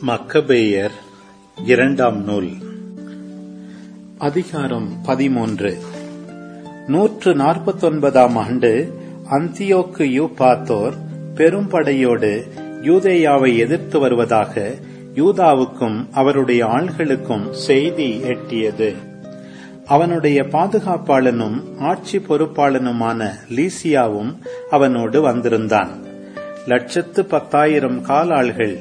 மக்கபேயர் இரண்டாம் நூல் அதிகாரம் 13. 149 ஆண்டு அந்தியோக்கு யூப்பாத்தோர் பெரும்படையோடு யூதேயாவை எதிர்த்து வருவதாக யூதாவுக்கும் அவருடைய ஆள்களுக்கும் செய்தி எட்டியது. அவனுடைய பாதுகாப்பாளனும் ஆட்சி பொறுப்பாளனுமான லீசியாவும் அவனோடு வந்திருந்தான். 110,000 காலாள்கள்,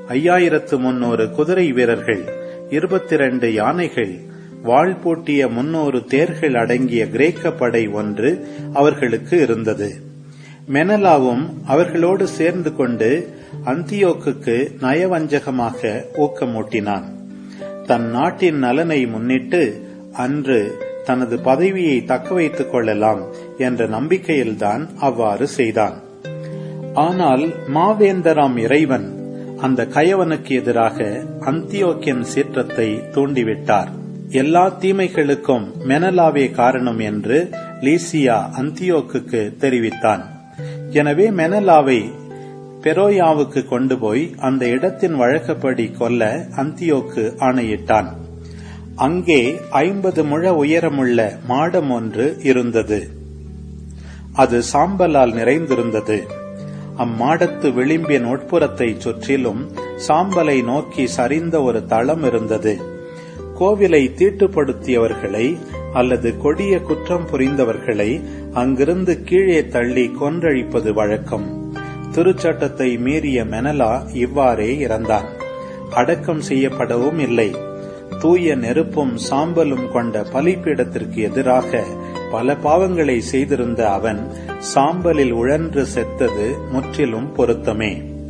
5300 குதிரை வீரர்கள், 22 யானைகள், வாள் பூட்டிய 300 தேர்கள் அடங்கிய கிரேக்க படை ஒன்று அவர்களுக்கு இருந்தது. மெனலாவும் அவர்களோடு சேர்ந்து கொண்டு அந்தியோக்குக்கு நயவஞ்சகமாக ஊக்கமூட்டினான். தன் நாட்டின் நலனை முன்னிட்டு அன்று தனது பதவியை தக்க வைத்துக் கொள்ளலாம் என்ற நம்பிக்கையில்தான் அவ்வாறு செய்தான். ஆனால் மாவேந்தராம் இறைவன் அந்த கயவனுக்கு எதிராக அந்தியோக்கின் சீற்றத்தை தூண்டிவிட்டார். எல்லா தீமைகளுக்கும் மெனலாவே காரணம் என்று லீசியா அந்தியோக்குக்கு தெரிவித்தான். எனவே மெனலாவை பெரோயாவுக்கு கொண்டு போய் அந்த இடத்தின் வழக்கப்படி கொல்ல அந்தியோக்கு ஆணையிட்டான். அங்கே 50 முழ உயரமுள்ள மாடம் ஒன்று இருந்தது. அது சாம்பலால் நிறைந்திருந்தது. அம்மாடத்து விளிம்பின் உட்புறத்தை சுற்றிலும் சாம்பலை நோக்கி சரிந்த ஒரு தளம் இருந்தது. கோவிலை தீட்டுப்படுத்தியவர்களை அல்லது கொடிய குற்றம் புரிந்தவர்களை அங்கிருந்து கீழே தள்ளி கொன்றழிப்பது வழக்கம். திருச்சட்டத்தை மீறிய மெனலா இவ்வாறே இறந்தான். அடக்கம் செய்யப்படவும் இல்லை. தூய நெருப்பும் சாம்பலும் கொண்ட பலிபீடத்திற்கு எதிராக பல பாவங்களை செய்திருந்த அவன் சாம்பலில் உழன்று செத்தது முற்றிலும் பொருத்தமே.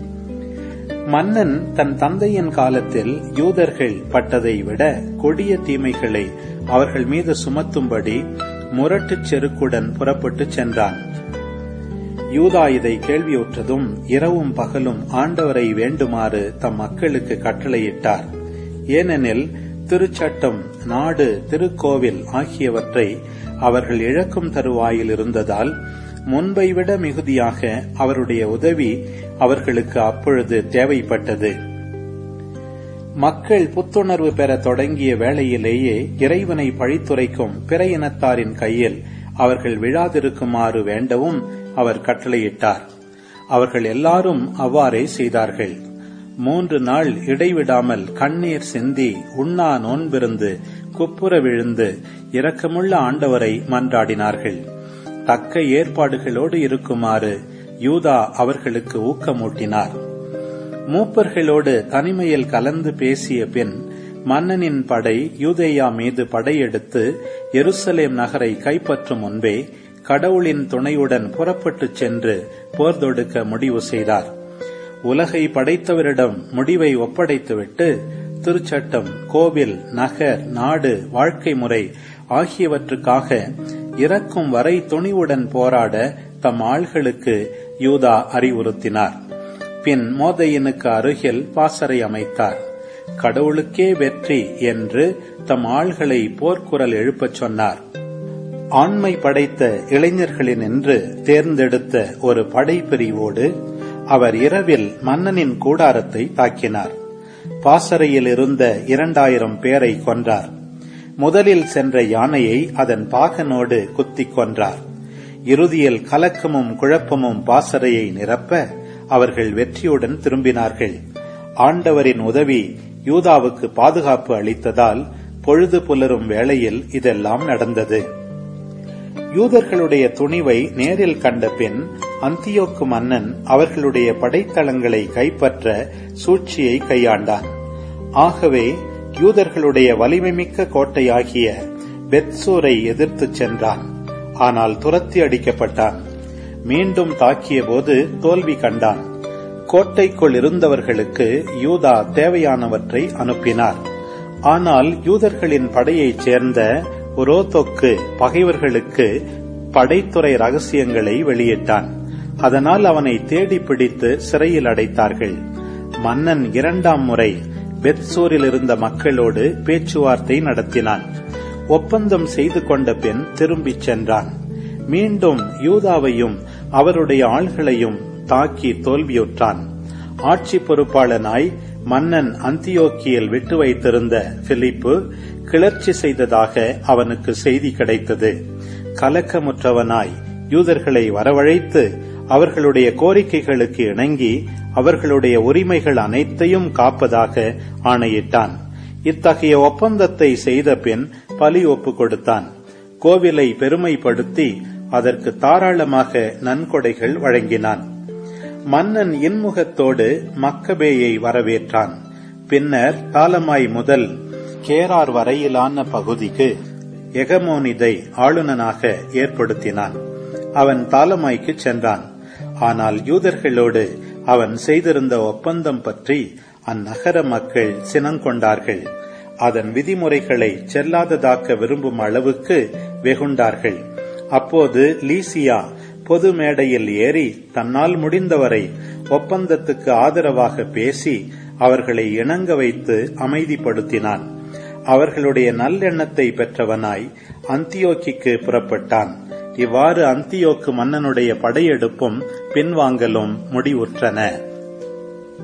மன்னன் தன் தந்தையின் காலத்தில் யூதர்கள் பட்டதை விட கொடிய தீமைகளை அவர்கள் மீது சுமத்தும்படி முரட்டுச் செருக்குடன் புறப்பட்டு சென்றான். யூதா இதை கேள்வியுற்றதும் இரவும் பகலும் ஆண்டவரை வேண்டுமாறு தம் மக்களுக்கு கட்டளையிட்டார். ஏனெனில் திருச்சட்டம், நாடு, திருக்கோவில் ஆகியவற்றை அவர்கள் இழக்கும் தருவாயில் இருந்ததால் முன்பை விட மிகுதியாக அவருடைய உதவி அவர்களுக்கு அப்பொழுது தேவைப்பட்டது. மக்கள் புத்துணர்வு பெற தொடங்கிய வேளையிலேயே இறைவனை பழித்துரைக்கும் பிற இனத்தாரின் கையில் அவர்கள் விழாதிருக்குமாறு வேண்டவும் அவர் கட்டளையிட்டார். அவர்கள் எல்லாரும் அவ்வாறே செய்தார்கள். 3 நாள் இடைவிடாமல் கண்ணீர் சிந்தி உண்ணா நோன்பிருந்து குப்புற விழுந்து இரக்கமுள்ள ஆண்டவரை மன்றாடினார்கள். தக்க ஏற்பாடுகளோடு இருக்குமாறு யூதா அவர்களுக்கு ஊக்கமூட்டினார். மூப்பர்களோடு தனிமையில் கலந்து பேசிய பின் மன்னனின் படை யூதேயா மீது படையெடுத்து எருசலேம் நகரை கைப்பற்றும் முன்பே கடவுளின் துணையுடன் புறப்பட்டுச் சென்று போர் தொடுக்க முடிவு செய்தார். உலகை படைத்தவரிடம் முடிவை ஒப்படைத்துவிட்டு திருச்சட்டம், கோவில், நகர், நாடு, வாழ்க்கை முறை ஆகியவற்றுக்காக இறக்கும் வரை துணிவுடன் போராட தம் ஆள்களுக்கு யூதா அறிவுறுத்தினார். பின் மோதையினுக்கு அருகில் பாசறை அமைத்தார். கடவுளுக்கே வெற்றி என்று தம் ஆள்களை போர்க்குரல் எழுப்பச் சொன்னார். ஆண்மை படைத்த இளைஞர்களினின்று தேர்ந்தெடுத்த ஒரு படைப்பிரிவோடு அவர் இரவில் மன்னனின் கூடாரத்தை தாக்கினார். பாசறையில் இருந்த 2000 பேரை கொன்றார். முதலில் சென்ற யானையை அதன் பாகனோடு குத்திக் கொன்றார். இறுதியில் கலக்கமும் குழப்பமும் பாசறையை நிரப்ப அவர்கள் வெற்றியுடன் திரும்பினார்கள். ஆண்டவரின் உதவி யூதாவுக்கு பாதுகாப்பு அளித்ததால் பொழுது புலரும் வேளையில் இதெல்லாம் நடந்தது. யூதர்களுடைய துணிவை நேரில் கண்ட பின் அந்தியோக்கு மன்னன் அவர்களுடைய படைத்தளங்களை கைப்பற்ற சூழ்ச்சியை கையாண்டான். ஆகவே யூதர்களுடைய வலிமைமிக்க கோட்டையாகிய பெத்சூரை எதிர்த்துச் சென்றான். ஆனால் துரத்தி அடிக்கப்பட்டான். மீண்டும் தாக்கிய போது தோல்வி கண்டான். கோட்டைக்குள் இருந்தவர்களுக்கு யூதா தேவையானவற்றை அனுப்பினார். ஆனால் யூதர்களின் படையைச் சேர்ந்த உரோதோக்கு பகைவர்களுக்கு படைத்துறை ரகசியங்களை வெளியிட்டான். அதனால் அவனை தேடி பிடித்து சிறையில் அடைத்தார்கள். மன்னன் 2ஆம் முறை பெத்சூரில் இருந்த மக்களோடு பேச்சுவார்த்தை நடத்தினான். ஒப்பந்தம் செய்து கொண்ட பின் திரும்பிச் சென்றான். மீண்டும் யூதாவையும் அவருடைய ஆள்களையும் தாக்கி தோல்வியுற்றான். ஆட்சி பொறுப்பாளனாய் மன்னன் அந்தியோக்கியில் விட்டு வைத்திருந்த பிலிப்பு கிளர்ச்சி செய்ததாக அவனுக்கு செய்தி கிடைத்தது. கலக்கமுற்றவனாய் யூதர்களை வரவழைத்து அவர்களுடைய கோரிக்கைகளுக்கு இணங்கி அவர்களுடைய உரிமைகள் அனைத்தையும் காப்பதாக ஆணையிட்டான். இத்தகைய ஒப்பந்தத்தை செய்த பின் பலி ஒப்பு கொடுத்தான். கோவிலை பெருமைப்படுத்தி அதற்கு தாராளமாக நன்கொடைகள் வழங்கினான். மன்னன் இன்முகத்தோடு மக்கபேயை வரவேற்றான். பின்னர் தாலமாய் முதல் கேரார் வரையிலான பகுதிக்கு எகமோனிதை ஆளுநனாக ஏற்படுத்தினான். அவன் தாலமாய்க்கு சென்றான். ஆனால் யூதர்களோடு அவன் செய்திருந்த ஒப்பந்தம் பற்றி அந்நகர மக்கள் சினங்கொண்டார்கள். அதன் விதிமுறைகளை செல்லாததாக்க விரும்பும் அளவுக்கு வெகுண்டார்கள். அப்போது லீசியா பொது மேடையில் ஏறி தன்னால் முடிந்தவரை ஒப்பந்தத்துக்கு ஆதரவாக பேசி அவர்களை இணங்க வைத்து அமைதிப்படுத்தினான். அவர்களுடைய நல்லெண்ணத்தை பெற்றவனாய் அந்தியோக்கிக்கு புறப்பட்டான். இவ்வாறு அந்தியோக்கு மன்னனுடைய படையெடுப்பும் பின்வாங்கலும் முடிவுற்றன.